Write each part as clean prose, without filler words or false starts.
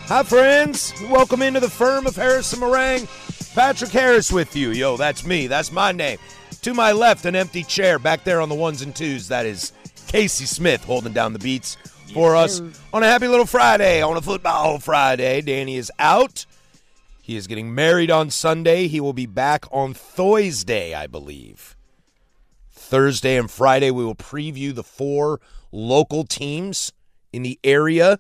Hi, friends. Welcome into the firm of Harris and Meringue. Patrick Harris with you. Yo, that's me. That's my name. To my left, an empty chair. Back there on the ones and twos, that is Casey Smith holding down the beats for us on a happy little Friday, on a football Friday. Danny is out. He is getting married on Sunday. He will be back on Thursday, I believe. Thursday and Friday, we will preview the 4 local teams in the area.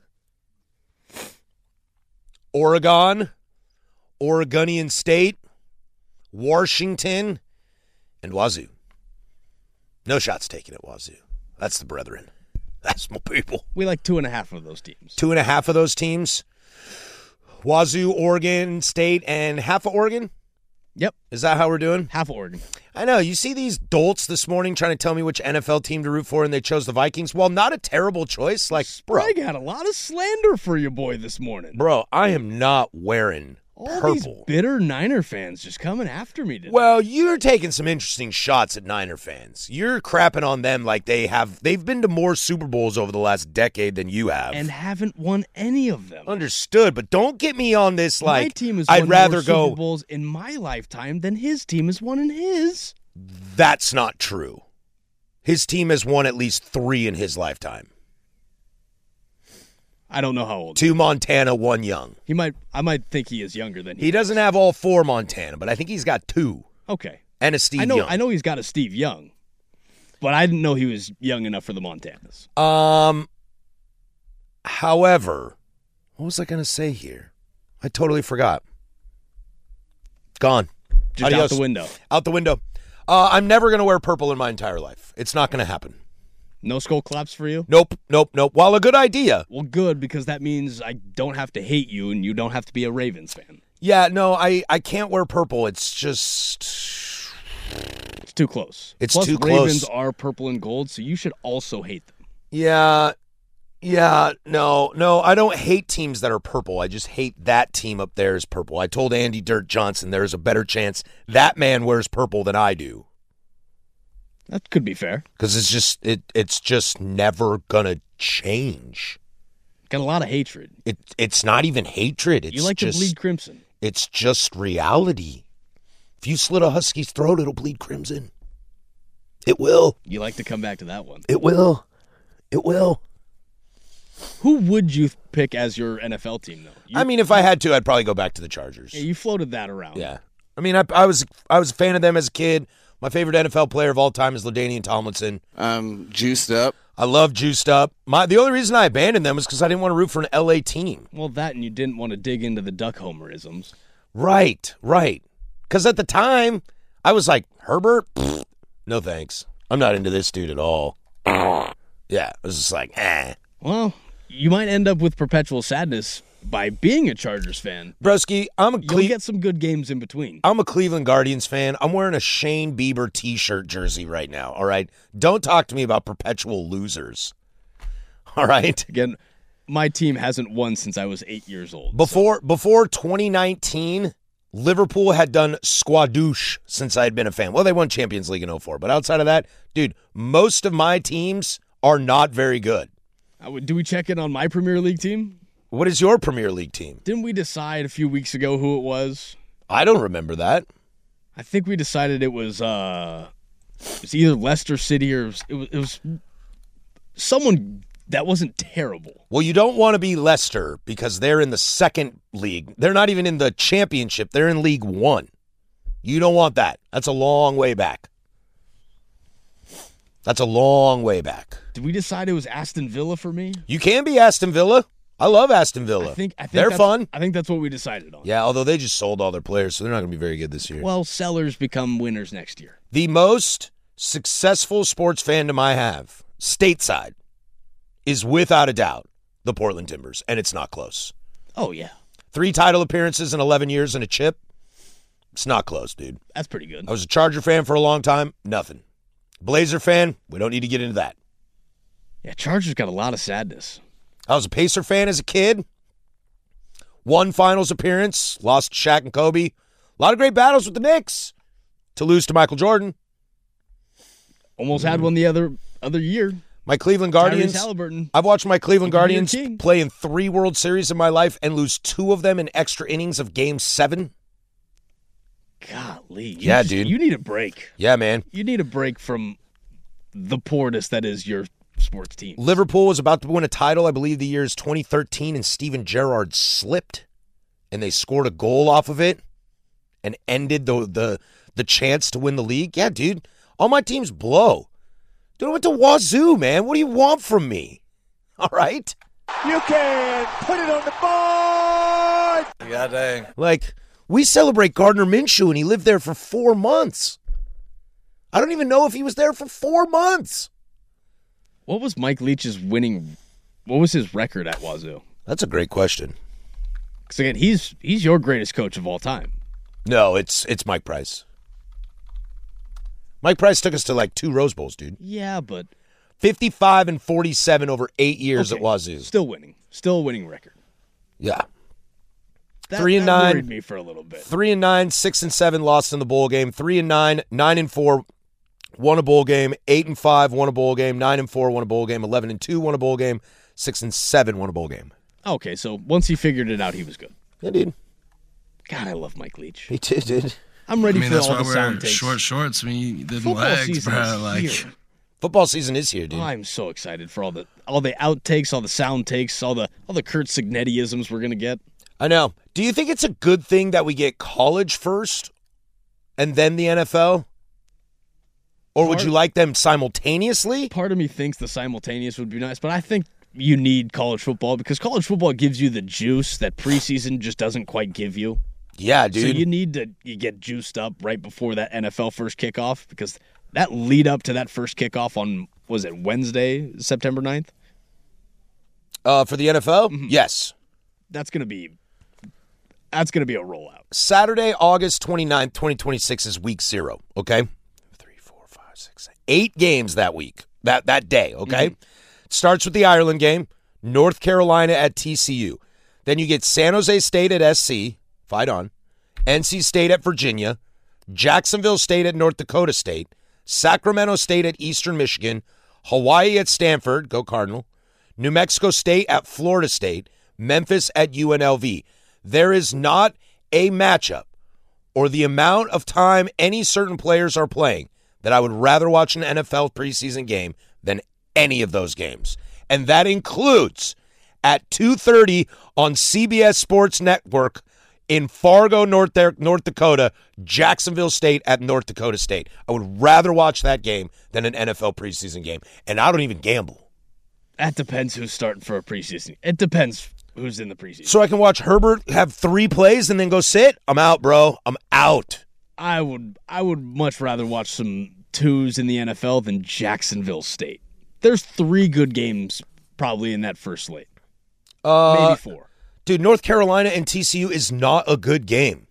Oregon, Oregonian State, Washington, and Wazoo. No shots taken at Wazoo. That's the brethren. That's my people. We like 2.5 of those teams. 2.5 of those teams. Wazoo, Oregon State, and half of Oregon? Yep. Is that how we're doing? Half of Oregon. I know. You see these dolts this morning trying to tell me which NFL team to root for, and they chose the Vikings. Well, not a terrible choice. Like, bro. Sprague had a lot of slander for your boy this morning. Bro, I am not wearing purple. These bitter Niner fans just coming after me today. Well, you're taking some interesting shots at Niner fans. You're crapping on them like they've been to more Super Bowls over the last decade than you have. And haven't won any of them. Understood, but don't get me on this like my team has I'd won rather more go Super Bowls in my lifetime than his team has won in his. That's not true. His team has won at least 3 in his lifetime. I don't know how old. 2 Montana, 1 Young. I might think he is younger than he doesn't have all 4 Montana, but I think he's got 2. Okay. And a Steve Young. I know he's got a Steve Young, but I didn't know he was young enough for the Montanas. However, what was I going to say here? I totally forgot. Gone. Just Adios. out the window. Out the window. I'm never going to wear purple in my entire life. It's not going to happen. No skull claps for you? Nope. While a good idea. Well, good, because that means I don't have to hate you and you don't have to be a Ravens fan. Yeah, no, I can't wear purple. It's just... It's too close. It's Plus, too close. Ravens are purple and gold, so you should also hate them. Yeah, no, I don't hate teams that are purple. I just hate that team up there is purple. I told Andy Dirt Johnson there's a better chance that man wears purple than I do. That could be fair. Because it's just never gonna change. Got a lot of hatred. It's not even hatred. It's you like just, to bleed crimson. It's just reality. If you slit a husky's throat, it'll bleed crimson. It will. You like to come back to that one. It will. It will. Who would you pick as your NFL team, though? I mean, if I had to, I'd probably go back to the Chargers. Yeah, you floated that around. Yeah. I mean, I was a fan of them as a kid. My favorite NFL player of all time is LaDainian Tomlinson. Juiced up. I love Juiced Up. The only reason I abandoned them was because I didn't want to root for an L.A. team. Well, that and you didn't want to dig into the Duck Homerisms. Right. Because at the time, I was like, Herbert? Pfft, no thanks. I'm not into this dude at all. Yeah, it was just like, eh. Well, you might end up with perpetual sadness by being a Chargers fan. Broski, You'll get some good games in between. I'm a Cleveland Guardians fan. I'm wearing a Shane Bieber t-shirt jersey right now, all right? Don't talk to me about perpetual losers, all right? Again, my team hasn't won since I was 8 years old. Before 2019, Liverpool had done squadouche since I had been a fan. Well, they won Champions League in 2004, but outside of that, dude, most of my teams are not very good. Do we check in on my Premier League team? What is your Premier League team? Didn't we decide a few weeks ago who it was? I don't remember that. I think we decided it was either Leicester City or it was someone that wasn't terrible. Well, you don't want to be Leicester because they're in the second league. They're not even in the championship. They're in League One. You don't want that. That's a long way back. That's a long way back. Did we decide it was Aston Villa for me? You can be Aston Villa. I love Aston Villa. I think they're fun. I think that's what we decided on. Yeah, although they just sold all their players, so they're not going to be very good this year. Well, sellers become winners next year. The most successful sports fandom I have, stateside, is without a doubt the Portland Timbers, and it's not close. Oh, yeah. 3 title appearances in 11 years and a chip. It's not close, dude. That's pretty good. I was a Charger fan for a long time. Nothing. Blazer fan, we don't need to get into that. Yeah, Chargers got a lot of sadness. I was a Pacer fan as a kid. 1 finals appearance, lost to Shaq and Kobe. A lot of great battles with the Knicks to lose to Michael Jordan. Almost had one the other year. My Cleveland Tyrese Guardians. Halliburton. I've watched my Cleveland He could be your Guardians king. play in 3 World Series in my life and lose 2 of them in extra innings of Game 7. Golly. Yeah, dude. You need a break. Yeah, man. You need a break from the poorness that is your sports team. Liverpool was about to win a title, I believe the year is 2013, and Steven Gerrard slipped, and they scored a goal off of it and ended the chance to win the league. Yeah, dude. All my teams blow. Dude, I went to Wazoo, man. What do you want from me? All right? You can put it on the board. Yeah, dang. Like, we celebrate Gardner Minshew, and he lived there for 4 months. I don't even know if he was there for 4 months. What was Mike Leach's winning? What was his record at Wazoo? That's a great question. Because again, he's your greatest coach of all time. No, it's Mike Price. Mike Price took us to like 2 Rose Bowls, dude. Yeah, but 55 and 47 over 8 years at Wazoo. Still winning. Still a winning record. Yeah. That, 3 and that 9. worried me for a little bit. 3 and 9, 6 and 7 lost in the bowl game. 3 and 9, 9 and 4 won a bowl game. 8 and 5 won a bowl game. 9 and 4 won a bowl game. 11 and 2 won a bowl game. 6 and 7 won a bowl game. Okay, so once he figured it out, he was good. Yeah, dude. God, I love Mike Leach. He did, dude. I'm ready I mean, for that's all why the we're sound takes. short shorts when you did Football legs, season bro. is Like, here. Football season is here, dude. I'm so excited for all the outtakes, all the sound takes, all the Kurt Signetti-isms we're gonna get. I know. Do you think it's a good thing that we get college first and then the NFL? Or would you like them simultaneously? Part of me thinks the simultaneous would be nice, but I think you need college football because college football gives you the juice that preseason just doesn't quite give you. Yeah, dude. So you need to get juiced up right before that NFL first kickoff because that lead up to that first kickoff on, was it Wednesday, September 9th? For the NFL? Mm-hmm. Yes. That's gonna be a rollout. Saturday, August 29th, 2026 is week 0, okay? 3, 4, 5, 6, 7, 8 games that week, that day, okay? Starts with the Ireland game, North Carolina at TCU. Then you get San Jose State at SC, fight on, NC State at Virginia, Jacksonville State at North Dakota State, Sacramento State at Eastern Michigan, Hawaii at Stanford, go Cardinal, New Mexico State at Florida State, Memphis at UNLV. There is not a matchup or the amount of time any certain players are playing that I would rather watch an NFL preseason game than any of those games. And that includes at 2:30 on CBS Sports Network in Fargo, North Dakota, Jacksonville State at North Dakota State. I would rather watch that game than an NFL preseason game. And I don't even gamble. That depends who's starting for a preseason. It depends who's in the preseason. So I can watch Herbert have 3 plays and then go sit? I'm out, bro. I'm out. I would much rather watch some 2s in the NFL than Jacksonville State. There's 3 good games probably in that first slate. Maybe 4. Dude, North Carolina and TCU is not a good game.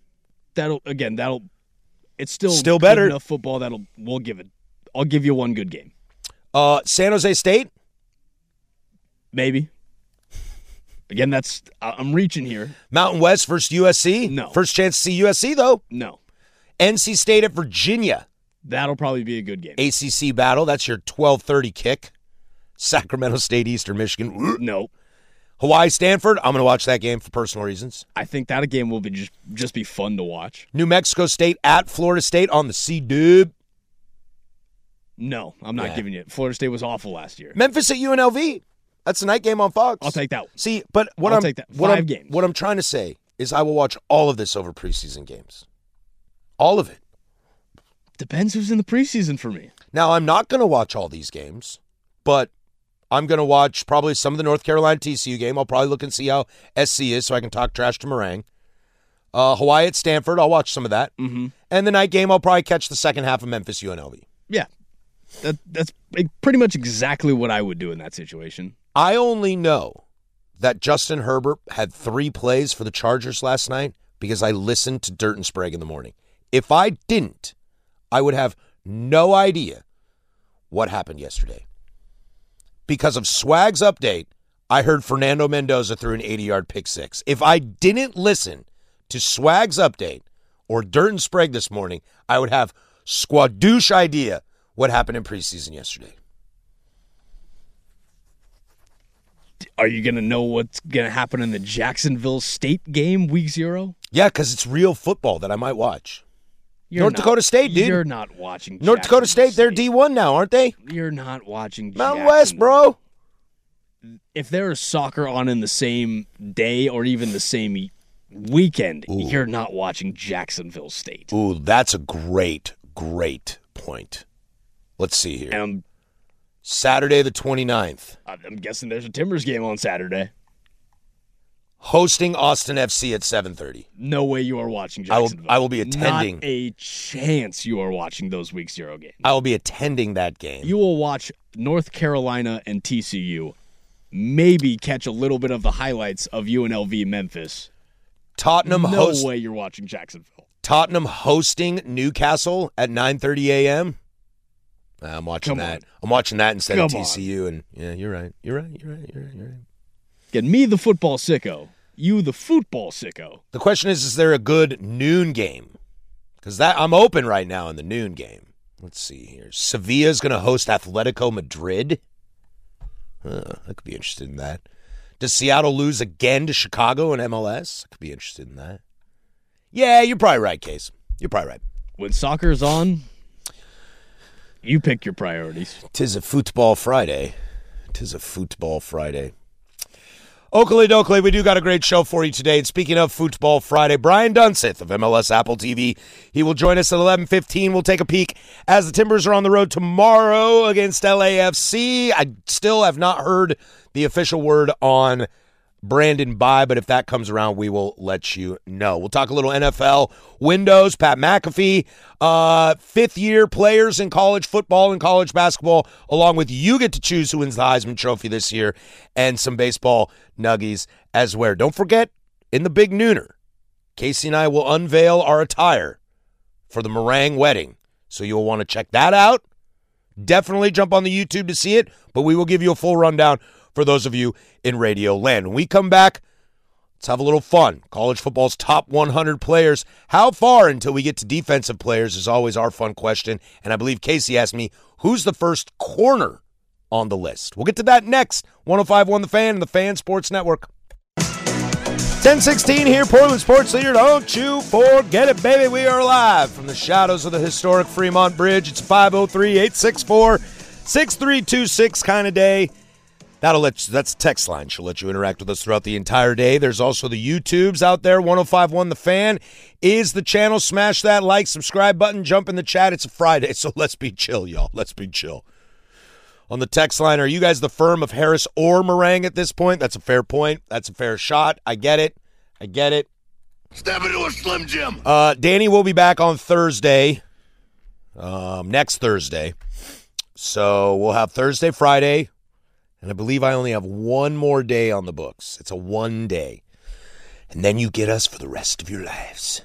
It's still Still good better. enough football I'll give you one good game. San Jose State? Maybe. Again, I'm reaching here. Mountain West versus USC? No. First chance to see USC, though. No. NC State at Virginia. That'll probably be a good game. ACC battle. That's your 12:30 kick. Sacramento State, Eastern Michigan. No. Hawaii, Stanford. I'm going to watch that game for personal reasons. I think that game will be just be fun to watch. New Mexico State at Florida State on the C-Dub. No, I'm not giving you it. Florida State was awful last year. Memphis at UNLV. That's the night game on Fox. I'll take that one. See, but I'll take that. 5 games. What I'm trying to say is I will watch all of this over preseason games. All of it. Depends who's in the preseason for me. Now, I'm not going to watch all these games, but I'm going to watch probably some of the North Carolina TCU game. I'll probably look and see how SC is so I can talk trash to Meringue. Hawaii at Stanford, I'll watch some of that. Mm-hmm. And the night game, I'll probably catch the second half of Memphis UNLV. Yeah. That's pretty much exactly what I would do in that situation. I only know that Justin Herbert had 3 plays for the Chargers last night because I listened to Dirt and Sprague in the morning. If I didn't, I would have no idea what happened yesterday. Because of Swag's update, I heard Fernando Mendoza threw an 80-yard pick 6. If I didn't listen to Swag's update or Dirt and Sprague this morning, I would have squadoosh idea what happened in preseason yesterday. Are you going to know what's going to happen in the Jacksonville State game, week 0? Yeah, because it's real football that I might watch. North Dakota State, dude. You're not watching North Dakota State, they're D1 now, aren't they? You're not watching Mountain West, bro. If there is soccer on in the same day or even the same weekend, you're not watching Jacksonville State. Ooh, that's a great point. Let's see here. Saturday the 29th. I'm guessing there's a Timbers game on Saturday. Hosting Austin FC at 7:30. No way you are watching Jacksonville. I will be attending. Not a chance you are watching those week 0 games. I will be attending that game. You will watch North Carolina and TCU. Maybe catch a little bit of the highlights of UNLV Memphis. Tottenham No way you're watching Jacksonville. Tottenham hosting Newcastle at 9:30 a.m. I'm watching that. I'm watching that instead of TCU. And yeah, you're right. You're right. Get me the football sicko. You the football sicko. The question is there a good noon game? Because I'm open right now in the noon game. Let's see here. Sevilla's going to host Atletico Madrid. I could be interested in that. Does Seattle lose again to Chicago in MLS? I could be interested in that. Yeah, you're probably right, Case. You're probably right. When soccer's on, you pick your priorities. 'Tis a football Friday. Oakley Dokley, we do got a great show for you today. And speaking of Football Friday, Brian Dunseth of MLS Apple TV, he will join us at 11:15. We'll take a peek as the Timbers are on the road tomorrow against LAFC. I still have not heard the official word on Brandon Bye, but if that comes around, we will let you know. We'll talk a little NFL windows, Pat McAfee, fifth-year players in college football and college basketball, along with you get to choose who wins the Heisman Trophy this year, and some baseball nuggies as well. Don't forget, in the Big Nooner, Casey and I will unveil our attire for the meringue wedding, so you'll want to check that out. Definitely jump on the YouTube to see it, but we will give you a full rundown for those of you in radio land. When we come back, let's have a little fun. College football's top 100 players. How far until we get to defensive players is always our fun question. And I believe Casey asked me, who's the first corner on the list? We'll get to that next. 105.1 The Fan and the Fan Sports Network. 10:16 here, Portland Sports Leader. Don't you forget it, baby. We are live from the shadows of the historic Fremont Bridge. It's a 503-864-6326 kind of day. That's a text line. She'll let you interact with us throughout the entire day. There's also the YouTubes out there. 105.1 The Fan is the channel. Smash that like, subscribe button, jump in the chat. It's a Friday, so let's be chill, y'all. Let's be chill. On the text line, are you guys the firm of Harris or Meringue at this point? That's a fair point. That's a fair shot. I get it. Step into a Slim Jim. Danny will be back on Thursday, next Thursday. So we'll have Thursday, Friday, and I believe I only have one more day on the books. It's a 1 day. And then you get us for the rest of your lives.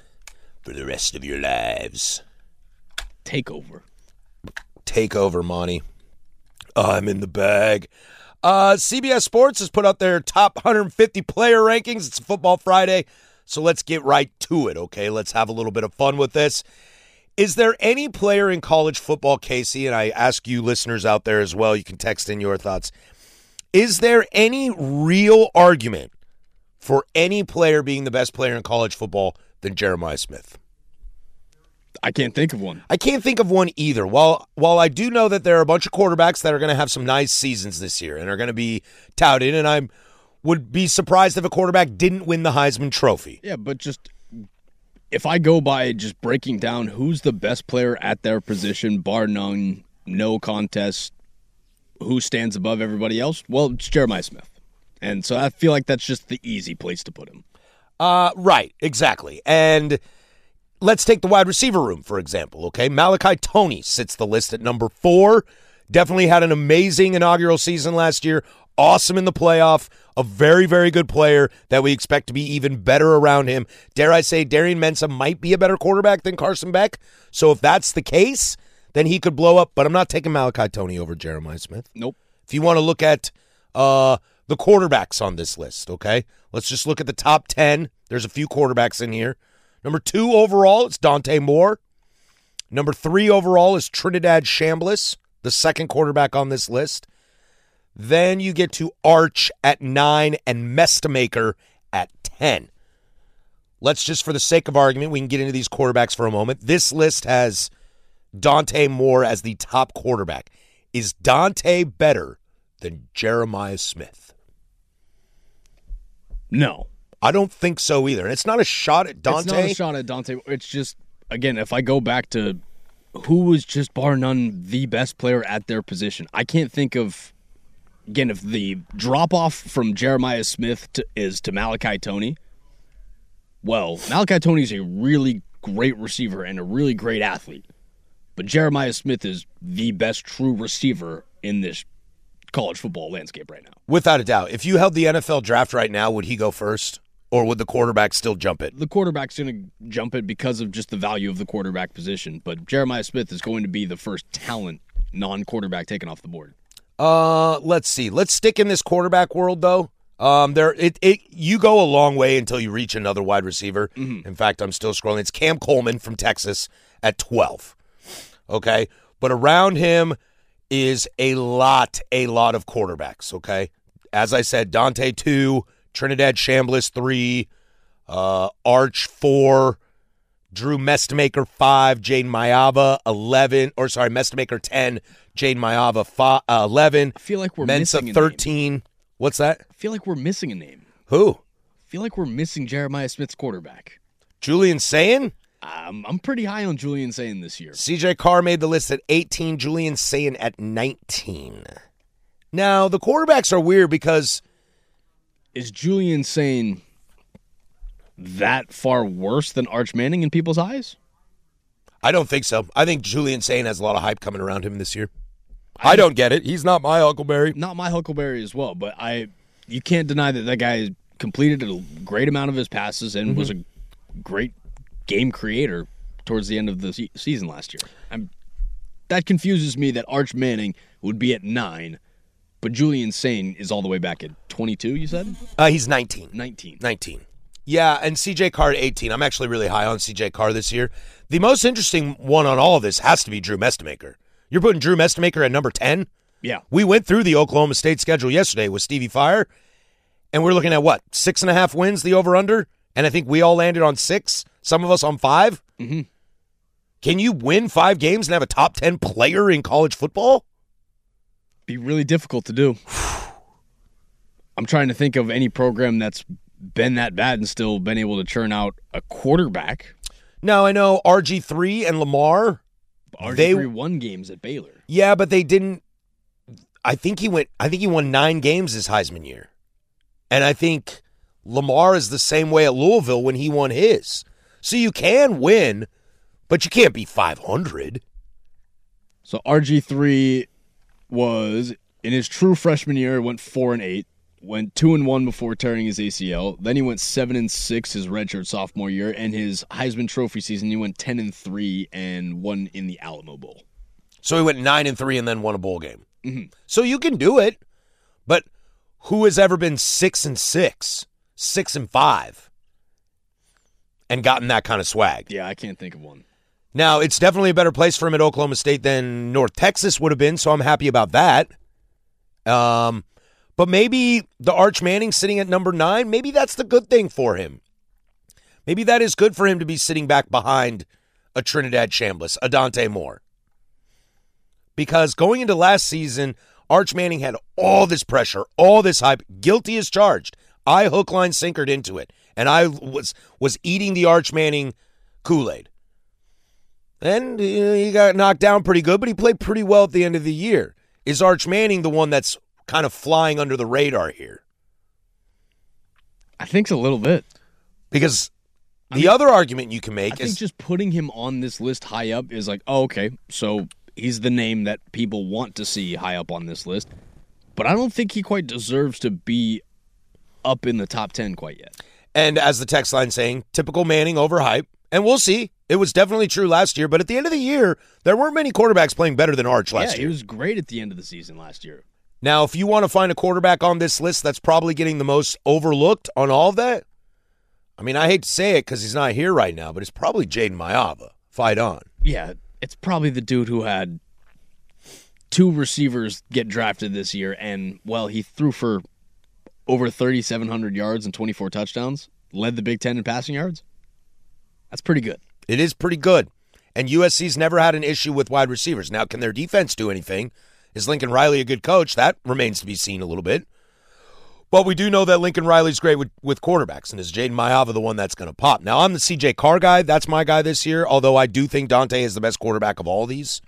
Take over, Monty. I'm in the bag. CBS Sports has put out their top 150 player rankings. It's Football Friday, so let's get right to it, okay? Let's have a little bit of fun with this. Is there any player in college football, Casey, and I ask you listeners out there as well, you can text in your thoughts, is there any real argument for any player being the best player in college football than Jeremiah Smith? I can't think of one. I can't think of one either. While I do know that there are a bunch of quarterbacks that are going to have some nice seasons this year and are going to be touted, and I would be surprised if a quarterback didn't win the Heisman Trophy. Yeah, but just if I go by just breaking down who's the best player at their position, bar none, no contest, who stands above everybody else, well, it's Jeremiah Smith. And so I feel like that's just the easy place to put him. Right, exactly. And let's take the wide receiver room, for example, okay? Malachi Toney sits the list at number 4. Definitely had an amazing inaugural season last year. Awesome in the playoff. A very, very good player that we expect to be even better around him. Dare I say, Darian Mensah might be a better quarterback than Carson Beck. So if that's the case, then he could blow up. But I'm not taking Malachi Toney over Jeremiah Smith. Nope. If you want to look at the quarterbacks on this list, okay? Let's just look at the top 10. There's a few quarterbacks in here. Number 2 overall, it's Dante Moore. Number 3 overall is Trinidad Chambliss, the second quarterback on this list. Then you get to Arch at 9 and Mestamaker at 10. Let's just, for the sake of argument, we can get into these quarterbacks for a moment. This list has Dante Moore as the top quarterback. Is Dante better than Jeremiah Smith? No. I don't think so either. And it's not a shot at Dante. It's not a shot at Dante. It's just, again, if I go back to who was just bar none the best player at their position, I can't think of, again, if the drop-off from Jeremiah Smith to Malachi Toney, well, Malachi Toney is a really great receiver and a really great athlete. But Jeremiah Smith is the best true receiver in this college football landscape right now. Without a doubt. If you held the NFL draft right now, would he go first? Or would the quarterback still jump it? The quarterback's going to jump it because of just the value of the quarterback position. But Jeremiah Smith is going to be the first talent non-quarterback taken off the board. Let's see. Let's stick in this quarterback world, though. You go a long way until you reach another wide receiver. Mm-hmm. In fact, I'm still scrolling. It's Cam Coleman from Texas at 12. Okay? But around him is a lot of quarterbacks, okay? As I said, Dante 2, Trinidad Chambliss 3, Arch 4, Drew Mestamaker 5, Jaden Mayava 11, Mestamaker 10, Jaden Mayava 11. I feel like we're Mensa missing a 13. Name. What's that? I feel like we're missing a name. Who? I feel like we're missing Jeremiah Smith's quarterback. Julian Sayin? I'm pretty high on Julian Sayin this year. CJ Carr made the list at 18, Julian Sayin at 19. Now, the quarterbacks are weird because... Is Julian Sayin that far worse than Arch Manning in people's eyes? I don't think so. I think Julian Sayin has a lot of hype coming around him this year. I don't get it. He's not my Huckleberry. Not my Huckleberry as well, but you can't deny that guy completed a great amount of his passes and was a great game creator towards the end of the season last year. That confuses me that Arch Manning would be at 9, but Julian Sayin is all the way back at 22, you said? He's 19. 19. Yeah, and CJ Carr at 18. I'm actually really high on CJ Carr this year. The most interesting one on all of this has to be Drew Mestamaker. You're putting Drew Mestamaker at number 10? Yeah. We went through the Oklahoma State schedule yesterday with Stevie Fire, and we're looking at what, 6.5 wins, the over-under? And I think we all landed on 6, some of us on 5. Mm-hmm. Can you win 5 games and have a top 10 player in college football? Be really difficult to do. I'm trying to think of any program that's been that bad and still been able to churn out a quarterback. Now, I know RG3 and Lamar. RG3 won games at Baylor. Yeah, but they didn't. I think he won 9 games his Heisman year. And I think Lamar is the same way at Louisville when he won his. So you can win, but you can't be 500. So RG3 was, in his true freshman year, went 4-8, went 2-1 before tearing his ACL. Then he went 7-6 his redshirt sophomore year, and his Heisman Trophy season, he went 10-3 and won in the Alamo Bowl. So he went 9-3 and then won a bowl game. Mm-hmm. So you can do it, but who has ever been 6-6, 6-5, and gotten that kind of swag? Yeah, I can't think of one. Now, it's definitely a better place for him at Oklahoma State than North Texas would have been, so I'm happy about that. But maybe the Arch Manning sitting at number 9, maybe that's the good thing for him. Maybe that is good for him to be sitting back behind a Trinidad Chambliss, a Dante Moore. Because going into last season, Arch Manning had all this pressure, all this hype, guilty as charged. I hook, line, sinkered into it, and I was eating the Arch Manning Kool-Aid. And he got knocked down pretty good, but he played pretty well at the end of the year. Is Arch Manning the one that's kind of flying under the radar here? I think a little bit. Because the other argument you can make I think just putting him on this list high up is like, oh, okay, so he's the name that people want to see high up on this list. But I don't think he quite deserves to be up in the top 10 quite yet. And as the text line saying, typical Manning overhype. And we'll see. It was definitely true last year, but at the end of the year, there weren't many quarterbacks playing better than Arch last year. Yeah, he was great at the end of the season last year. Now, if you want to find a quarterback on this list that's probably getting the most overlooked on all of that, I mean, I hate to say it because he's not here right now, but it's probably Jaden Mayava. Fight on. Yeah, it's probably the dude who had 2 receivers get drafted this year, and, well, he threw for over 3,700 yards and 24 touchdowns, led the Big Ten in passing yards. That's pretty good. It is pretty good. And USC's never had an issue with wide receivers. Now, can their defense do anything? Is Lincoln Riley a good coach? That remains to be seen a little bit. But we do know that Lincoln Riley's great with quarterbacks, and is Jaden Mayava the one that's going to pop? Now, I'm the CJ Carr guy. That's my guy this year, although I do think Dante is the best quarterback of all these.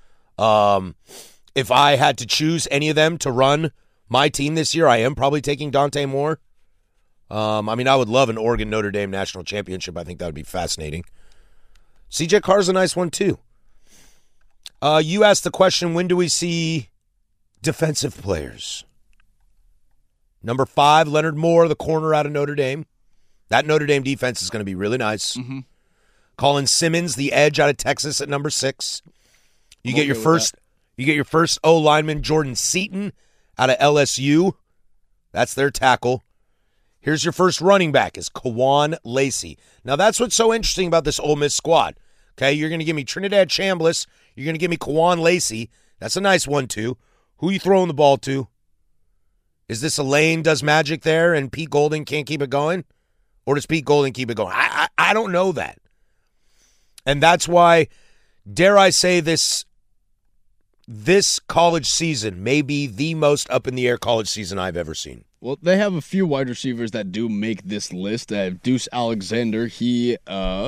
If I had to choose any of them to run my team this year, I am probably taking Dante Moore. I would love an Oregon-Notre Dame national championship. I think that would be fascinating. CJ Carr's a nice one, too. You asked the question, when do we see defensive players? Number 5, Leonard Moore, the corner out of Notre Dame. That Notre Dame defense is going to be really nice. Mm-hmm. Colin Simmons, the edge out of Texas at number 6. You get your first O lineman, Jordan Seaton, out of LSU. That's their tackle. Here's your first running back, is Kawan Lacey. Now, that's what's so interesting about this Ole Miss squad. Okay, you're going to give me Trinidad Chambliss. You're going to give me Kawan Lacey. That's a nice one, too. Who you throwing the ball to? Is this a Lane does magic there and Pete Golding can't keep it going? Or does Pete Golding keep it going? I don't know that. And that's why, dare I say, this college season may be the most up-in-the-air college season I've ever seen. Well, they have a few wide receivers that do make this list. They have Deuce Alexander. He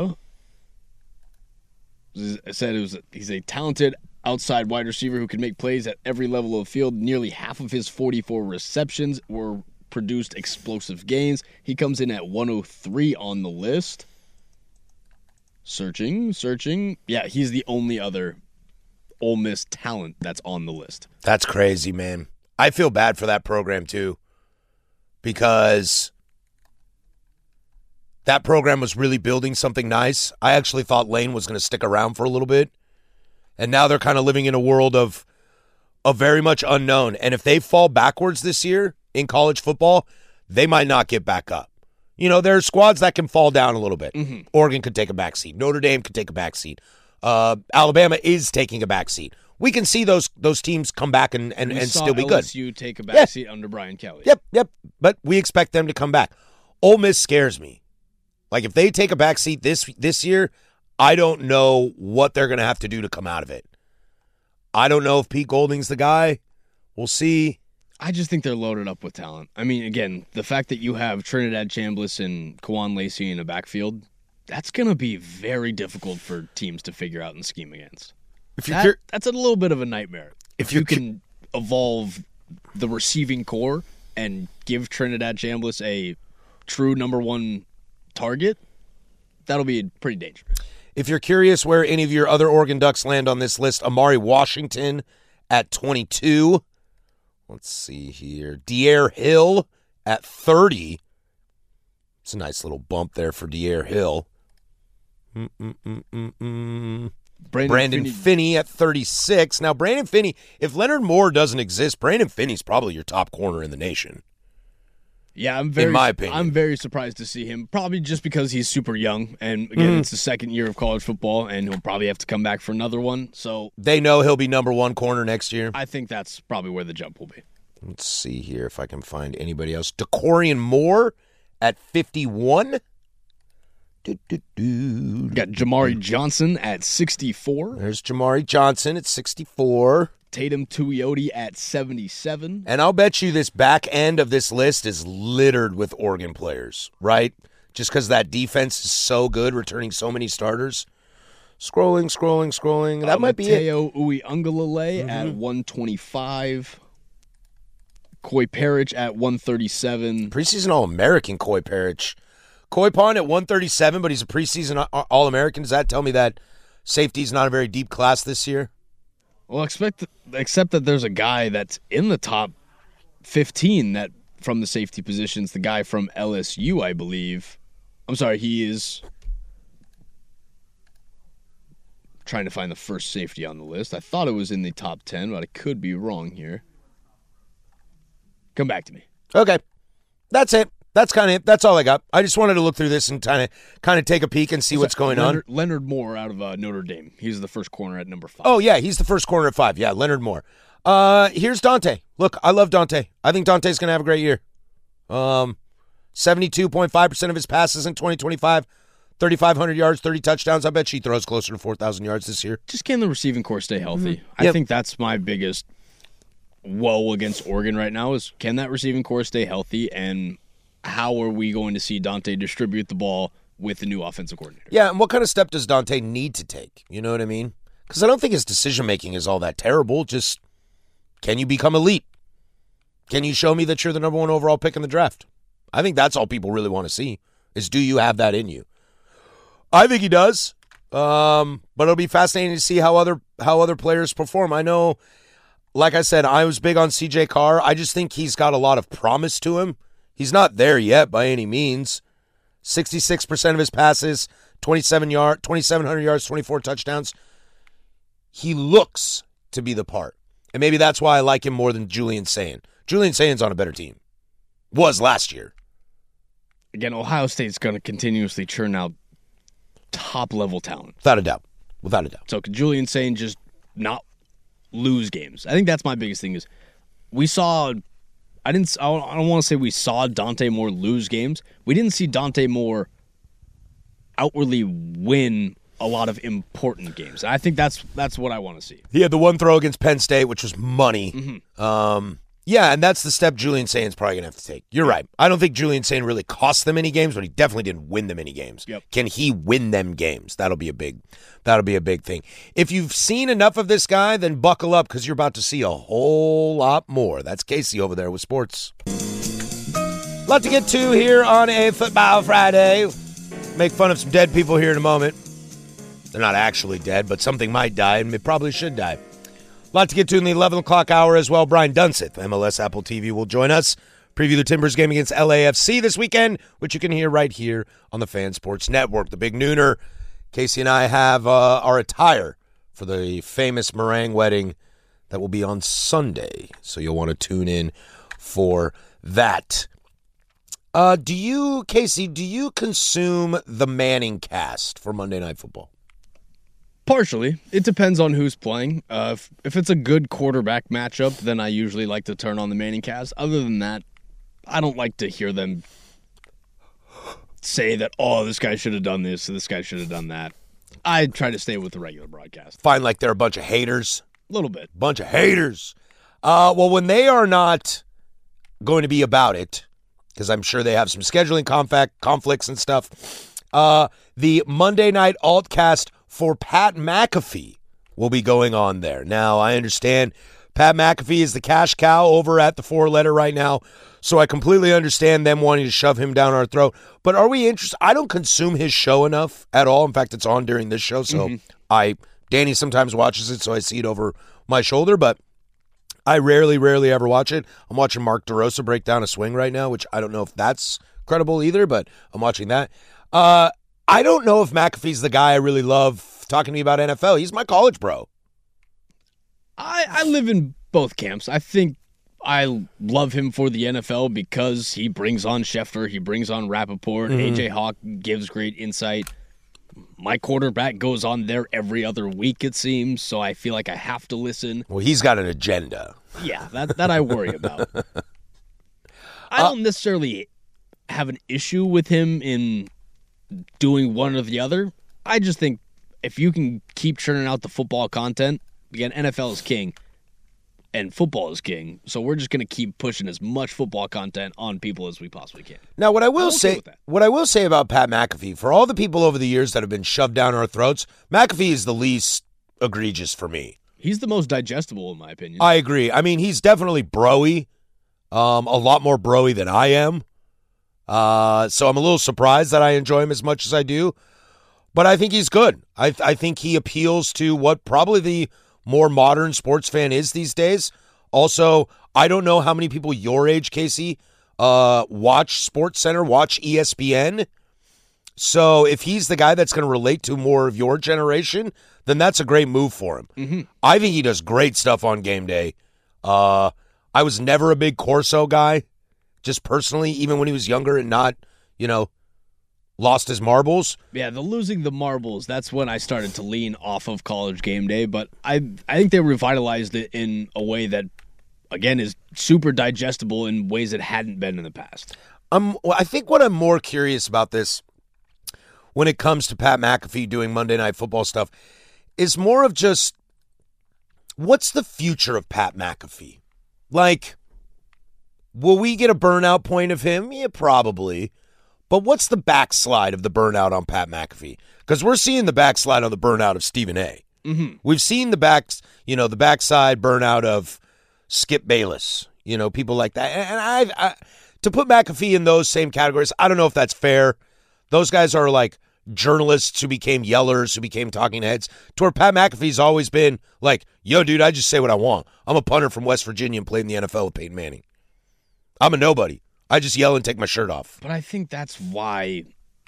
said he's a talented outside wide receiver who can make plays at every level of the field. Nearly half of his 44 receptions were produced explosive gains. He comes in at 103 on the list. Searching. Yeah, he's the only other Ole Miss talent that's on the list. That's crazy, man. I feel bad for that program, too, because that program was really building something nice. I actually thought Lane was going to stick around for a little bit, and now they're kind of living in a world of very much unknown. And if they fall backwards this year in college football, they might not get back up. You know, there are squads that can fall down a little bit. Mm-hmm. Oregon could take a back seat. Notre Dame could take a back seat. Alabama is taking a back seat. We can see those teams come back and still be good. LSU take a back seat under Brian Kelly. Yep. But we expect them to come back. Ole Miss scares me. Like, if they take a back seat this year, I don't know what they're going to have to do to come out of it. I don't know if Pete Golding's the guy. We'll see. I just think they're loaded up with talent. I mean, again, the fact that you have Trinidad Chambliss and Kawan Lacey in a backfield, that's going to be very difficult for teams to figure out and scheme against. That's a little bit of a nightmare. If you can evolve the receiving core and give Trinidad Chambliss a true number 1 target, that'll be pretty dangerous. If you're curious where any of your other Oregon Ducks land on this list, Amari Washington at 22. Let's see here. De'Aaron Hill at 30. It's a nice little bump there for De'Aaron Hill. Brandon Finney at 36. Now, Brandon Finney, if Leonard Moore doesn't exist, Brandon Finney's probably your top corner in the nation. Yeah, in my opinion. I'm very surprised to see him, probably just because he's super young. And, again, it's the second year of college football, and he'll probably have to come back for another one. So they know he'll be number 1 corner next year. I think that's probably where the jump will be. Let's see here if I can find anybody else. DeCorian Moore at 51. Got Jamari Johnson at 64. There's Jamari Johnson at 64. Tatum Tuioti at 77. And I'll bet you this back end of this list is littered with Oregon players, right? Just because that defense is so good, returning so many starters. Scrolling. That might be it. Mateo Uiagalelei at 125. Koi Parrish at 137. Preseason All-American Koi Parrish. Koi Pond at 137, but he's a preseason All-American. Does that tell me that safety's not a very deep class this year? Well, except that there's a guy that's in the top 15 that from the safety positions, the guy from LSU, I believe. I'm sorry, he is trying to find the first safety on the list. I thought it was in the top 10, but I could be wrong here. Come back to me. Okay. That's it. That's kind of it. That's all I got. I just wanted to look through this and kind of take a peek and see what's going on. Leonard Moore out of Notre Dame. He's the first corner at number 5. Oh, yeah. He's the first corner at 5. Yeah, Leonard Moore. Here's Dante. Look, I love Dante. I think Dante's going to have a great year. 72.5% of his passes in 2025, 3,500 yards, 30 touchdowns. I bet she throws closer to 4,000 yards this year. Just can the receiving core stay healthy? I think that's my biggest woe against Oregon right now is can that receiving core stay healthy, and how are we going to see Dante distribute the ball with the new offensive coordinator? Yeah, and what kind of step does Dante need to take? You know what I mean? Because I don't think his decision-making is all that terrible. Just, can you become elite? Can you show me that you're the number one overall pick in the draft? I think that's all people really want to see, is do you have that in you? I think he does, but it'll be fascinating to see how other players perform. I know, like I said, I was big on C.J. Carr. I just think he's got a lot of promise to him. He's not there yet by any means. 66% of his passes, 2,700 yards, 24 touchdowns. He looks to be the part. And maybe that's why I like him more than Julian Sayin. Julian Sayin's on a better team. Was last year. Again, Ohio State's going to continuously churn out top-level talent. Without a doubt. Without a doubt. So could Julian Sayin just not lose games? I think that's my biggest thing is we saw – I don't want to say we saw Dante Moore lose games. We didn't see Dante Moore outwardly win a lot of important games. I think that's what I want to see. He had the one throw against Penn State, which was money. Mm-hmm. Yeah, and that's the step Julian Sayin's probably going to have to take. You're right. I don't think Julian Sayin really cost them any games, but he definitely didn't win them any games. Yep. Can he win them games? That'll be a big thing. If you've seen enough of this guy, then buckle up because you're about to see a whole lot more. That's Casey over there with sports. A lot to get to here on a Football Friday. Make fun of some dead people here in a moment. They're not actually dead, but something might die, and it probably should die. A lot to get to in the 11 o'clock hour as well. Brian Dunseth, MLS Apple TV, will join us. Preview the Timbers game against LAFC this weekend, which you can hear right here on the Fan Sports Network. The big nooner. Casey and I have our attire for the famous meringue wedding that will be on Sunday, so you'll want to tune in for that. Casey, do you consume the Manning cast for Monday Night Football? Partially. It depends on who's playing. If it's a good quarterback matchup, then I usually like to turn on the Manning cast. Other than that, I don't like to hear them say that, oh, this guy should have done this, this guy should have done that. I try to stay with the regular broadcast. Find like they're a bunch of haters? A little bit. Bunch of haters. Well, when they are not going to be about it, because I'm sure they have some scheduling conflicts and stuff, the Monday Night Altcast for Pat McAfee will be going on there. Now, I understand Pat McAfee is the cash cow over at the four-letter right now, so I completely understand them wanting to shove him down our throat. But are we interested? I don't consume his show enough at all. In fact, it's on during this show, so Danny sometimes watches it, so I see it over my shoulder, but I rarely ever watch it. I'm watching Mark DeRosa break down a swing right now, which I don't know if that's credible either, but I'm watching that. I don't know if McAfee's the guy I really love talking to me about NFL. He's my college bro. I live in both camps. I think I love him for the NFL because he brings on Schefter, he brings on Rappaport, A.J. Hawk gives great insight. My quarterback goes on there every other week, it seems, so I feel like I have to listen. Well, he's got an agenda. Yeah, that I worry about. I don't necessarily have an issue with him in doing one or the other. I just think if you can keep churning out the football content, again, NFL is king and football is king, so we're just going to keep pushing as much football content on people as we possibly can. Now, what I will say about Pat McAfee, for all the people over the years that have been shoved down our throats, McAfee is the least egregious for me. He's the most digestible, in my opinion. I agree. I mean, he's definitely bro-y, a lot more bro-y than I am. So I'm a little surprised that I enjoy him as much as I do. But I think he's good. I think he appeals to what probably the more modern sports fan is these days. Also, I don't know how many people your age, Casey, watch SportsCenter, watch ESPN. So if he's the guy that's going to relate to more of your generation, then that's a great move for him. Mm-hmm. I think he does great stuff on game day. I was never a big Corso guy, just personally, even when he was younger and not, lost his marbles. Yeah, the losing the marbles, that's when I started to lean off of College Game Day, but I think they revitalized it in a way that, again, is super digestible in ways it hadn't been in the past. I think what I'm more curious about this when it comes to Pat McAfee doing Monday Night Football stuff is more of just, what's the future of Pat McAfee? Like, will we get a burnout point of him? Yeah, probably. But what's the backslide of the burnout on Pat McAfee? Because we're seeing the backslide on the burnout of Stephen A. Mm-hmm. We've seen the backside burnout of Skip Bayless, people like that. And I to put McAfee in those same categories, I don't know if that's fair. Those guys are like journalists who became yellers, who became talking heads. To where Pat McAfee's always been like, yo, dude, I just say what I want. I'm a punter from West Virginia and played in the NFL with Peyton Manning. I'm a nobody. I just yell and take my shirt off. But I think that's why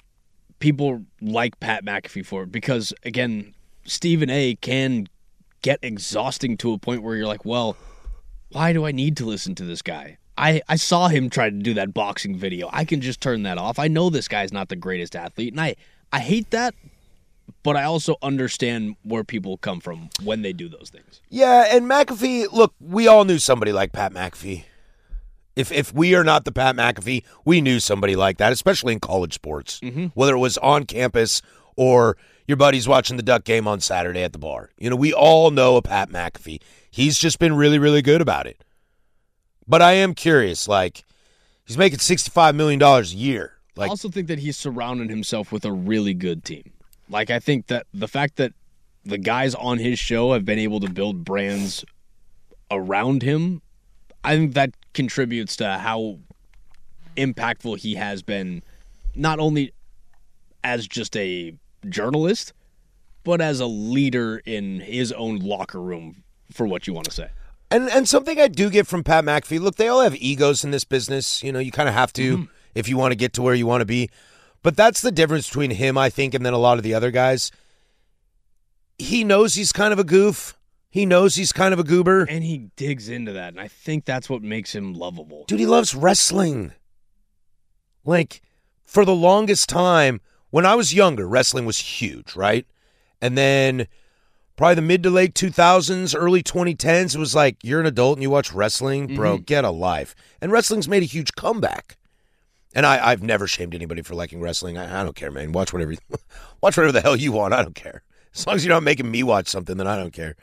people like Pat McAfee for it. Because, again, Stephen A. can get exhausting to a point where you're like, well, why do I need to listen to this guy? I saw him try to do that boxing video. I can just turn that off. I know this guy's not the greatest athlete, and I hate that, but I also understand where people come from when they do those things. Yeah, and McAfee, look, we all knew somebody like Pat McAfee. If we are not the Pat McAfee, we knew somebody like that, especially in college sports, whether it was on campus or your buddies watching the Duck game on Saturday at the bar. We all know a Pat McAfee. He's just been really, really good about it. But I am curious, he's making $65 million a year. I also think that he's surrounded himself with a really good team. I think that the fact that the guys on his show have been able to build brands around him, I think that contributes to how impactful he has been, not only as just a journalist, but as a leader in his own locker room, for what you want to say. And something I do get from Pat McAfee, look, they all have egos in this business. You kind of have to if you want to get to where you want to be. But that's the difference between him, I think, and then a lot of the other guys. He knows he's kind of a goof. He knows he's kind of a goober. And he digs into that, and I think that's what makes him lovable. Dude, he loves wrestling. For the longest time, when I was younger, wrestling was huge, right? And then probably the mid to late 2000s, early 2010s, it was like, you're an adult and you watch wrestling? Bro, get a life. And wrestling's made a huge comeback. And I've never shamed anybody for liking wrestling. I don't care, man. Watch whatever the hell you want. I don't care. As long as you're not making me watch something, then I don't care.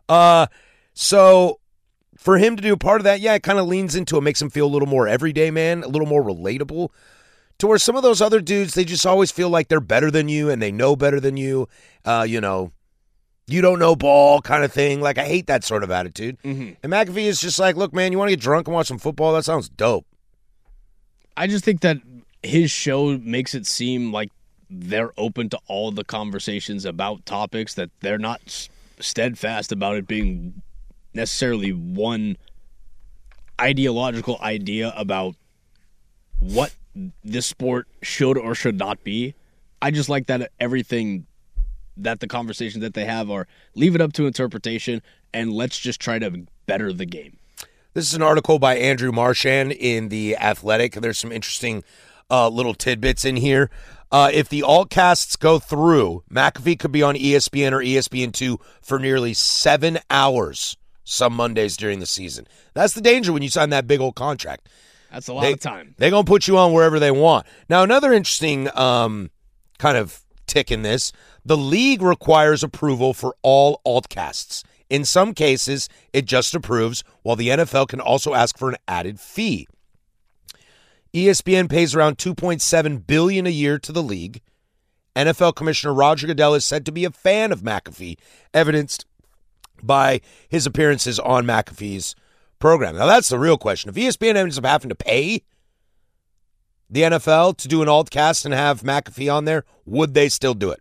So for him to do part of that, yeah, it kind of leans into it, makes him feel a little more everyday, man, a little more relatable. To where some of those other dudes, they just always feel like they're better than you and they know better than you. You don't know ball kind of thing. I hate that sort of attitude. And McAfee is just like, look, man, you want to get drunk and watch some football? That sounds dope. I just think that his show makes it seem like they're open to all the conversations about topics, that they're not steadfast about it being necessarily one ideological idea about what this sport should or should not be. I just like that everything, that the conversations that they have are leave it up to interpretation and let's just try to better the game. This is an article by Andrew Marchand in The Athletic. There's some interesting little tidbits in here. If the alt-casts go through, McAfee could be on ESPN or ESPN2 for nearly 7 hours some Mondays during the season. That's the danger when you sign that big old contract. That's a lot of time. They're going to put you on wherever they want. Now, another interesting kind of tick in this, the league requires approval for all alt-casts. In some cases, it just approves, while the NFL can also ask for an added fee. ESPN pays around $2.7 billion a year to the league. NFL Commissioner Roger Goodell is said to be a fan of McAfee, evidenced by his appearances on McAfee's program. Now, that's the real question. If ESPN ends up having to pay the NFL to do an alt-cast and have McAfee on there, would they still do it?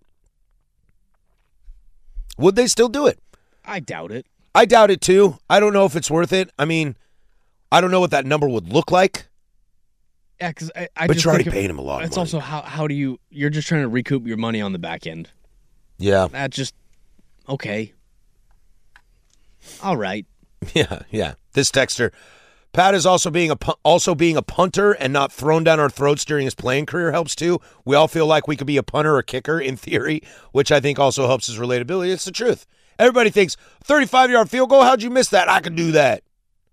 Would they still do it? I doubt it. I doubt it, too. I don't know if it's worth it. I mean, I don't know what that number would look like. Yeah, because but you're already paying him a lot of money. It's also, how do you're just trying to recoup your money on the back end. Yeah. That just, okay. All right. Yeah. This texter, Pat is also being a punter and not thrown down our throats during his playing career helps too. We all feel like we could be a punter or kicker in theory, which I think also helps his relatability. It's the truth. Everybody thinks 35-yard field goal. How'd you miss that? I could do that.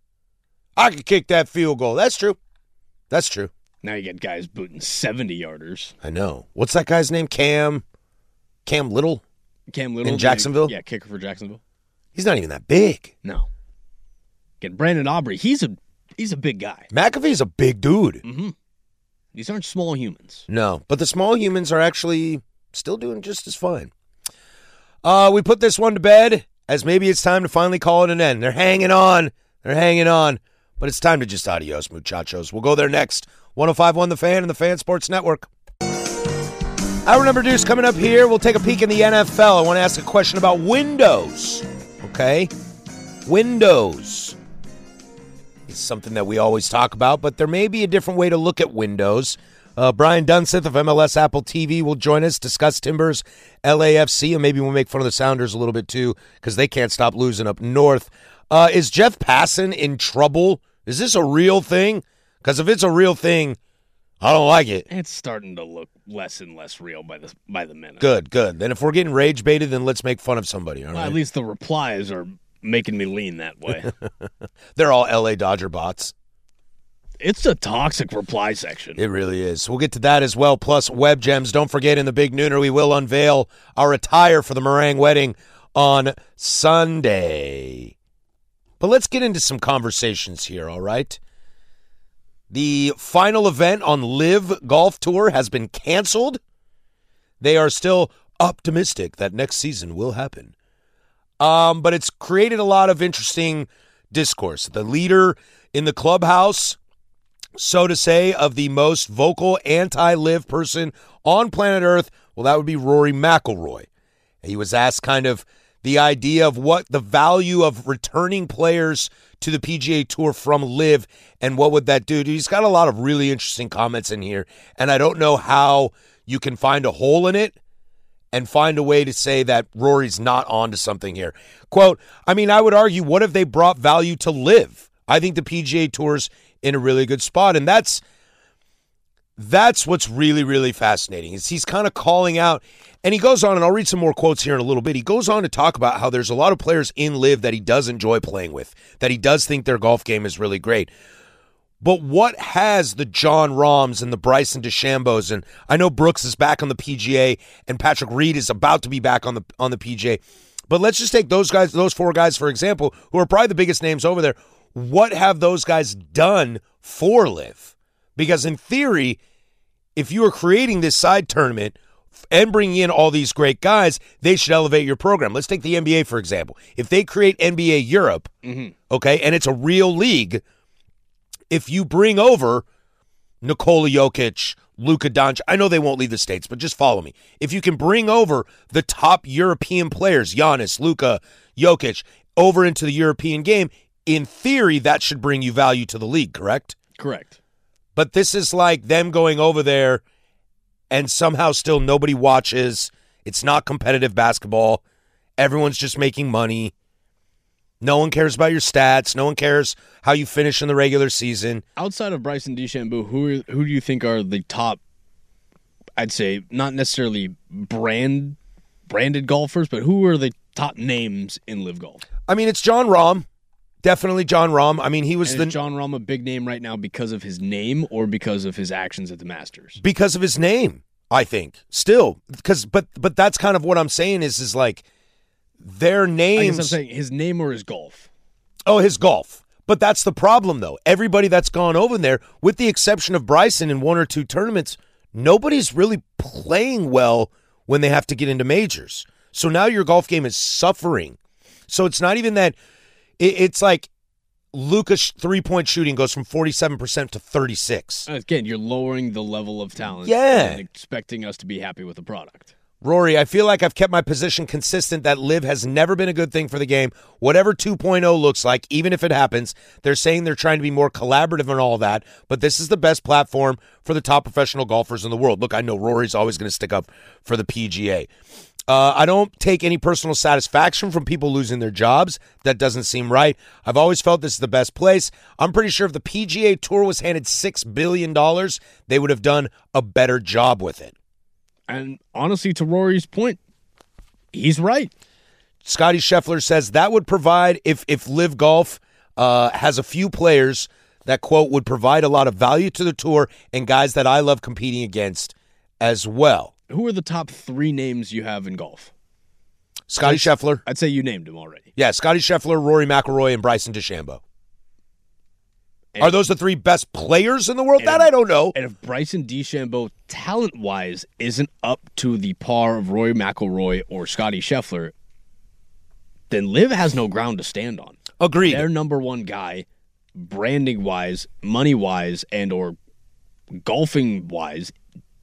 I could kick that field goal. That's true. That's true. Now you get guys booting 70-yarders. I know. What's that guy's name? Cam Little? Cam Little. In Jacksonville? Yeah, kicker for Jacksonville. He's not even that big. No. Get Brandon Aubrey. He's a big guy. McAfee's a big dude. Mm-hmm. These aren't small humans. No, but the small humans are actually still doing just as fine. We put this one to bed as maybe it's time to finally call it an end. They're hanging on. But it's time to just adios, muchachos. We'll go there next. 105.1 The Fan and the Fan Sports Network. Hour number 2 is coming up here. We'll take a peek in the NFL. I want to ask a question about Windows. Okay? Windows. It's something that we always talk about, but there may be a different way to look at Windows. Brian Dunseth of MLS Apple TV will join us, discuss Timbers, LAFC, and maybe we'll make fun of the Sounders a little bit too because they can't stop losing up north. Is Jeff Passan in trouble? Is this a real thing? Because if it's a real thing, I don't like it. It's starting to look less and less real by the minute. Good. Then if we're getting rage baited, then let's make fun of somebody. All right? At least the replies are making me lean that way. They're all LA Dodger bots. It's a toxic reply section. It really is. We'll get to that as well, plus web gems. Don't forget, in the Big Nooner, we will unveil our attire for the meringue wedding on Sunday. But let's get into some conversations here, all right? The final event on Live Golf Tour has been canceled. They are still optimistic that next season will happen. But it's created a lot of interesting discourse. The leader in the clubhouse, so to say, of the most vocal anti-Live person on planet Earth, well, that would be Rory McIlroy. He was asked kind of the idea of what the value of returning players to the PGA Tour from Live and what would that do. He's got a lot of really interesting comments in here, and I don't know how you can find a hole in it and find a way to say that Rory's not onto something here. Quote, I would argue, what if they brought value to Live? I think the PGA Tour's in a really good spot, and that's what's really, really fascinating, is he's kind of calling out, and he goes on, and I'll read some more quotes here in a little bit. He goes on to talk about how there's a lot of players in Live that he does enjoy playing with, that he does think their golf game is really great. But what has the Jon Rahms and the Bryson DeChambos, and I know Brooks is back on the PGA, and Patrick Reed is about to be back on the PGA, but let's just take those 4 guys, for example, who are probably the biggest names over there. What have those guys done for Live? Because in theory, if you are creating this side tournament and bringing in all these great guys, they should elevate your program. Let's take the NBA, for example. If they create NBA Europe, okay, and it's a real league, if you bring over Nikola Jokic, Luka Doncic, I know they won't leave the States, but just follow me. If you can bring over the top European players, Giannis, Luka, Jokic, over into the European game, in theory, that should bring you value to the league, correct? Correct. But this is like them going over there and somehow still nobody watches. It's not competitive basketball. Everyone's just making money. No one cares about your stats. No one cares how you finish in the regular season. Outside of Bryson DeChambeau, who do you think are the top, I'd say, not necessarily branded golfers, but who are the top names in Live Golf? It's Jon Rahm. Definitely Jon Rahm. He was is Jon Rahm a big name right now because of his name or because of his actions at the Masters? Because of his name, I think. Still, but that's kind of what I'm saying is like their names. I guess I'm saying his name or his golf. Oh, his golf. But that's the problem, though. Everybody that's gone over there, with the exception of Bryson in 1 or 2 tournaments, nobody's really playing well when they have to get into majors. So now your golf game is suffering. So it's not even that. It's like Luka's three-point shooting goes from 47% to 36%. Again, you're lowering the level of talent and expecting us to be happy with the product. Rory, I feel like I've kept my position consistent that Live has never been a good thing for the game. Whatever 2.0 looks like, even if it happens, they're saying they're trying to be more collaborative and all that, but this is the best platform for the top professional golfers in the world. Look, I know Rory's always going to stick up for the PGA. I don't take any personal satisfaction from people losing their jobs. That doesn't seem right. I've always felt this is the best place. I'm pretty sure if the PGA Tour was handed $6 billion, they would have done a better job with it. And honestly, to Rory's point, he's right. Scotty Scheffler says that would provide, if Live Golf has a few players that, quote, would provide a lot of value to the tour and guys that I love competing against as well. Who are the top 3 names you have in golf? Scotty Scheffler. I'd say you named him already. Yeah, Scotty Scheffler, Rory McIlroy, and Bryson DeChambeau. Are those the 3 best players in the world? That I don't know. And if Bryson DeChambeau, talent-wise, isn't up to the par of Rory McIlroy or Scotty Scheffler, then Liv has no ground to stand on. Agreed. Their number one guy, branding-wise, money-wise, and or golfing-wise,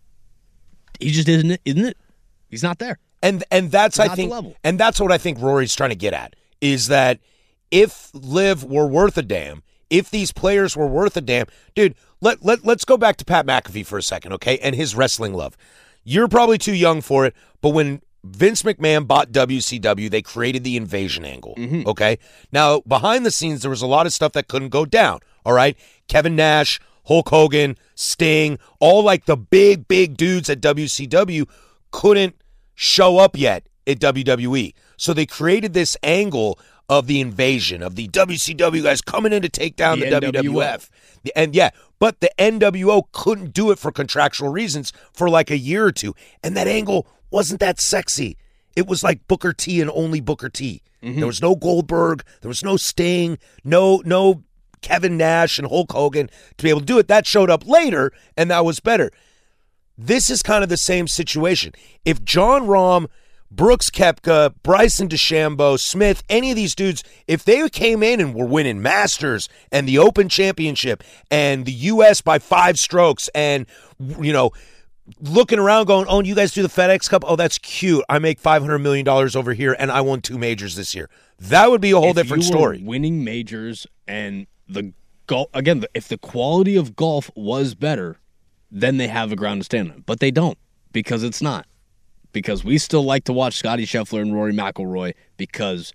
he just isn't it? He's not there. And that's, I think, and that's what I think Rory's trying to get at, is that if Liv were worth a damn, if these players were worth a damn, dude, let's go back to Pat McAfee for a second, okay, and his wrestling love. You're probably too young for it, but when Vince McMahon bought WCW, they created the invasion angle, okay? Now, behind the scenes, there was a lot of stuff that couldn't go down, all right? Kevin Nash, Hulk Hogan, Sting, all like the big dudes at WCW couldn't show up yet at WWE. So they created this angle of the invasion, of the WCW guys coming in to take down the WWF. But the NWO couldn't do it for contractual reasons for like a year or two. And that angle wasn't that sexy. It was like Booker T and only Booker T. There was no Goldberg. There was no Sting. No Kevin Nash and Hulk Hogan to be able to do it. That showed up later, and that was better. This is kind of the same situation. If Jon Rahm, Brooks Koepka, Bryson DeChambeau, Smith, any of these dudes, if they came in and were winning Masters and the Open Championship and the U.S. by 5 strokes and, you know, looking around going, oh, you guys do the FedEx Cup? Oh, that's cute. I make $500 million over here, and I won 2 majors this year. That would be a whole different story. Winning majors and the golf, again, if the quality of golf was better, then they have a ground to stand on. But they don't, because it's not. Because we still like to watch Scotty Scheffler and Rory McIlroy because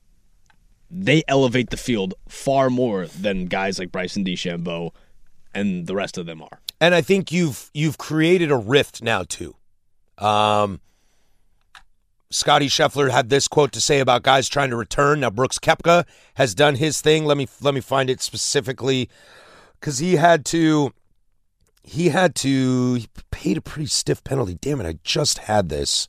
they elevate the field far more than guys like Bryson DeChambeau and the rest of them are. And I think you've created a rift now too. Scotty Scheffler had this quote to say about guys trying to return. Now Brooks Koepka has done his thing. Let me find it specifically, because he paid a pretty stiff penalty. Damn it, I just had this.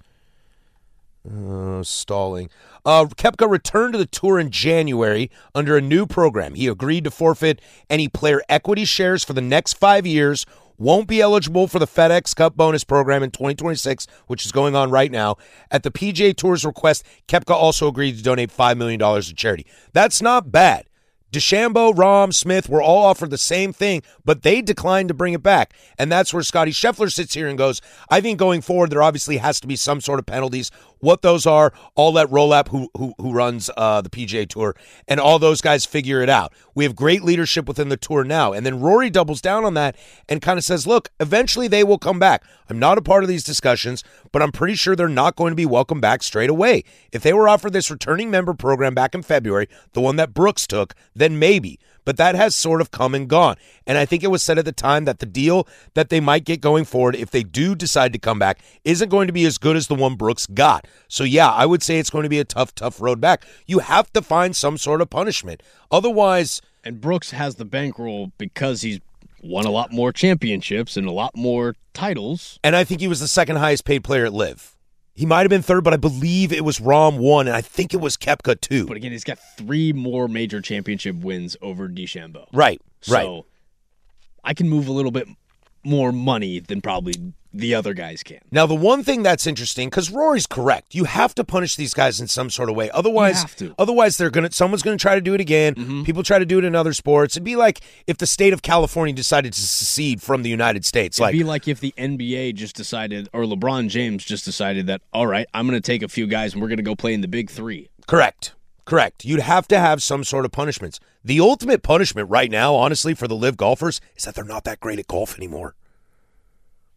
Stalling. Koepka returned to the tour in January under a new program. He agreed to forfeit any player equity shares for the next 5 years, won't be eligible for the FedEx Cup bonus program in 2026, which is going on right now. At the PGA Tour's request, Koepka also agreed to donate $5 million to charity. That's not bad. DeChambeau, Rahm, Smith were all offered the same thing, but they declined to bring it back. And that's where Scotty Scheffler sits here and goes, I think going forward there obviously has to be some sort of penalties. What those are, I'll let Rolap, who runs the PGA Tour, and all those guys figure it out. We have great leadership within the tour now. And then Rory doubles down on that and kind of says, look, eventually they will come back. I'm not a part of these discussions, but I'm pretty sure they're not going to be welcomed back straight away. If they were offered this returning member program back in February, the one that Brooks took, then maybe. But that has sort of come and gone. And I think it was said at the time that the deal that they might get going forward, if they do decide to come back, isn't going to be as good as the one Brooks got. So yeah, I would say it's going to be a tough road back. You have to find some sort of punishment. Otherwise... And Brooks has the bankroll because he's won a lot more championships and a lot more titles. And I think he was the second highest paid player at LIV. He might have been third, but I believe it was Rahm 1, and I think it was Koepka 2. But again, he's got 3 more major championship wins over DeChambeau. Right. So I can move a little bit more money than probably the other guys can. Now, the one thing that's interesting, because Rory's correct, you have to punish these guys in some sort of way. Otherwise, someone's going to try to do it again. Mm-hmm. People try to do it in other sports. It'd be like if the state of California decided to secede from the United States. It'd be like if the NBA just decided, or LeBron James just decided that, all right, I'm going to take a few guys and we're going to go play in the Big 3. Correct. You'd have to have some sort of punishments. The ultimate punishment right now, honestly, for the LIV golfers is that they're not that great at golf anymore.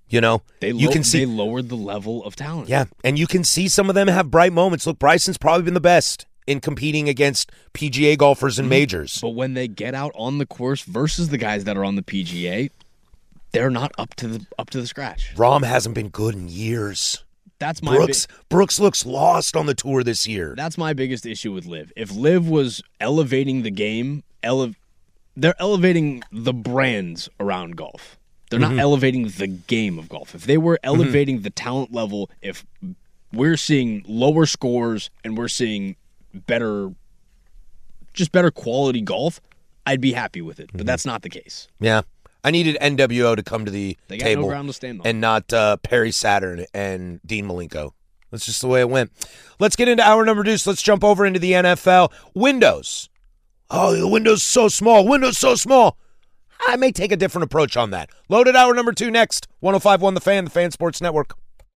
You know, They lowered the level of talent. Yeah, and you can see some of them have bright moments. Look, Bryson's probably been the best in competing against PGA golfers and majors. But when they get out on the course versus the guys that are on the PGA, they're not up to the scratch. Rahm hasn't been good in years. That's my Brooks looks lost on the tour this year. That's my biggest issue with LIV. If LIV was elevating the game, they're elevating the brands around golf. They're not elevating the game of golf. If they were elevating the talent level, if we're seeing lower scores and we're seeing better quality golf, I'd be happy with it. But that's not the case. Yeah. I needed NWO to come to the They got table no ground to stand on. and not Perry Saturn and Dean Malenko. That's just the way it went. Let's get into hour number 2. So let's jump over into the NFL. Windows. Oh, the window's so small. Window's so small. I may take a different approach on that. Loaded hour number 2 next. 105.1 The Fan Sports Network.